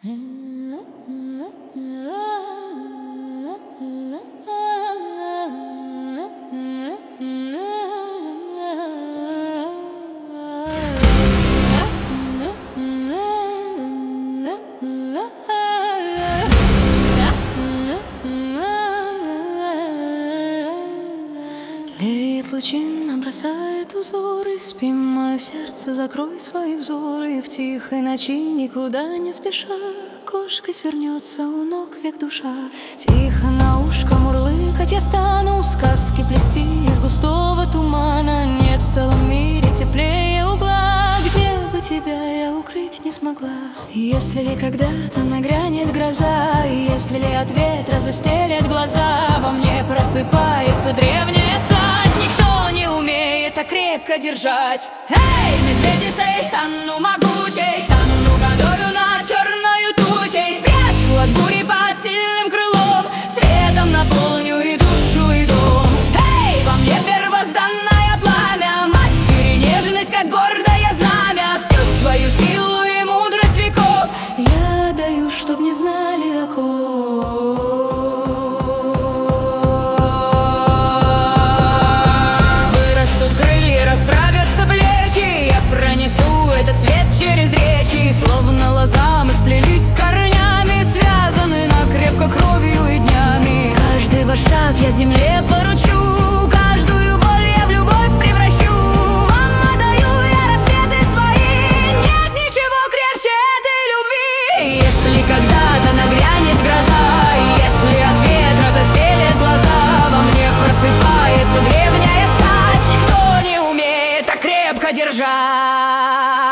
Леет лучина, бросает узоры. Спи, мое сердце, закрой свои взоры. В тихой ночи, никуда не спеша, кошкой свернется у ног век душа. Тихо на ушко мурлыкать я стану, сказки плести из густого тумана. Нет в целом мире теплее угла, где бы тебя я укрыть не смогла. Если ли когда-то нагрянет гроза, если ли от ветра застелят глаза, во мне просыпается древняя сталь. Никто не умеет так крепко держать. Эй, медведицей стану могучей, стану водою над черною тучей. Спрячу от бури под сильным крылом, светом наполню и душу, и дом. Эй, во мне первозданное пламя, матери нежность, как гордое знамя. Всю свою силу и мудрость веков я даю, чтоб не знали о ком. Этот свет через речи, словно лоза, мы сплелись корнями, связаны накрепко кровью и днями. Каждый ваш шаг я земле поручу, каждую боль я в любовь превращу. Вам отдаю я рассветы свои, нет ничего крепче этой любви. Если когда-то нагрянет гроза, если от ветра застелят глаза, во мне просыпается древняя стать. Никто не умеет так крепко держать.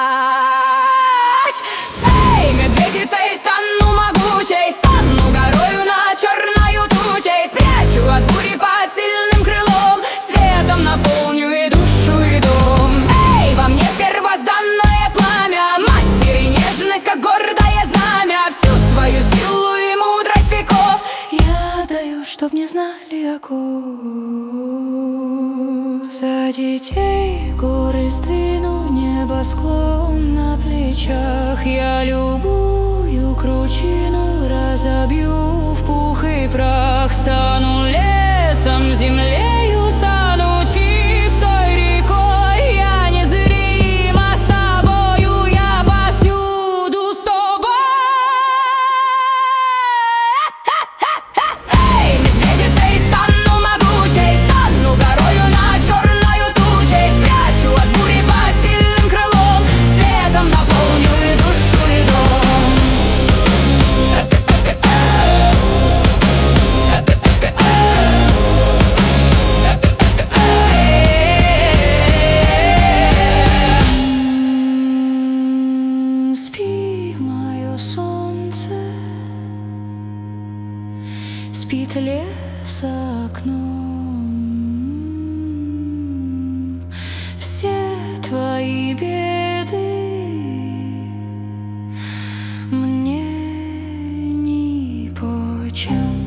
Медведицей стану могучей, стану горою над черною тучей. Спрячу от бури под сильным крылом, светом наполню и душу, и дом. Эй, во мне первозданное пламя, матери нежность, как гордое знамя. Всю свою силу и мудрость веков я даю, чтоб не знали о ком. За детей горы сдвину, небосклон на плечах. Я любую кручину разобью в пух и прах. Стану лесом, землею, стану чистой рекой. Я незрима с тобою, я повсюду с тобой. Эй, медведицей стану могучей, стану горою над черною тучей. Спрячу от бури под сильным крылом, светом наполню и душу, и дом. Спи, мое солнце, спит лес за окном. Все твои беды мне нипочем.